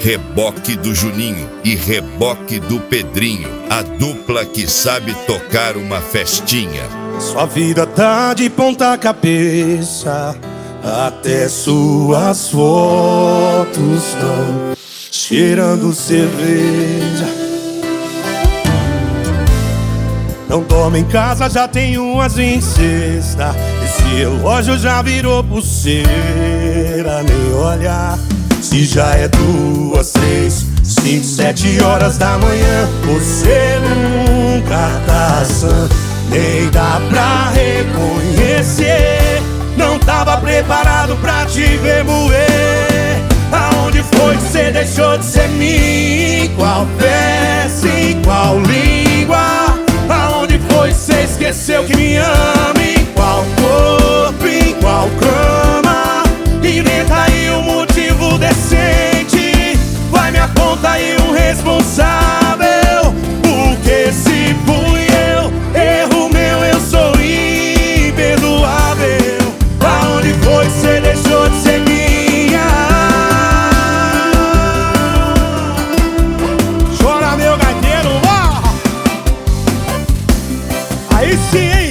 Reboque do Juninho e reboque do Pedrinho, a dupla que sabe tocar uma festinha. Sua vida tá de ponta cabeça, até suas fotos estão cheirando cerveja. Não dorme em casa, já tem umas em cesta. Esse relógio já virou pulseira. Nem olhar se já é 2, 3, 5, 7 horas da manhã. Você nunca tá sã, nem dá pra reconhecer. Não tava preparado pra te ver moer. Aonde foi que você deixou de ser mim? Qual peça, em qual língua? Aonde foi que você esqueceu que me ama? Em qual corpo, em qual cama? Inventa aí um motivo decente. Vai me aponta aí um responsável. Porque se fui eu, erro meu, eu sou imperdoável. Aonde foi que você deixou de ser minha? Chora meu gaiteiro, aí sim, hein?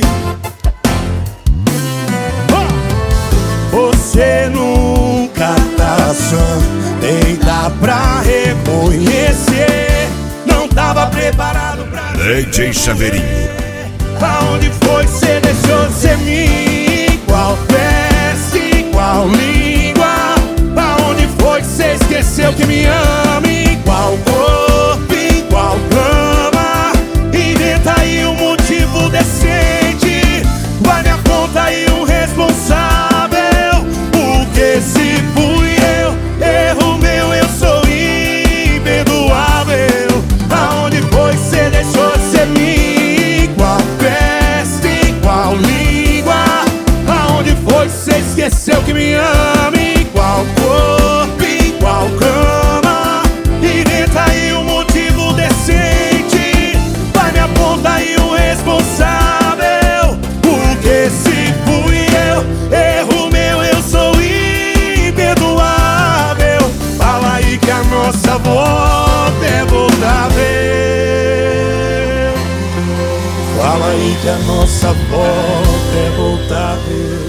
Você nunca tá sã, nem dá pra reconhecer. Não tava preparado pra DJ Chaveirinho. Aonde foi que você deixou de ser mim? Qual peça, qual língua? Aonde foi que você esqueceu que me ama? Em qual corpo, em qual cama? Inventa aí um motivo decente. Vai me aponta aí um responsável. Porque se fui eu, erro meu, eu sou imperdoável. Aonde foi que você deixou de ser mim? Qual peça, qual língua? Aonde foi que você esqueceu que me ama? Em qual corpo, em qual cama? Inventa aí um motivo decente. Vai me aponta aí um responsável. Porque se fui eu, erro meu, eu sou imperdoável. Fala aí que a nossa volta é voltável. Fala aí que a nossa volta é voltável.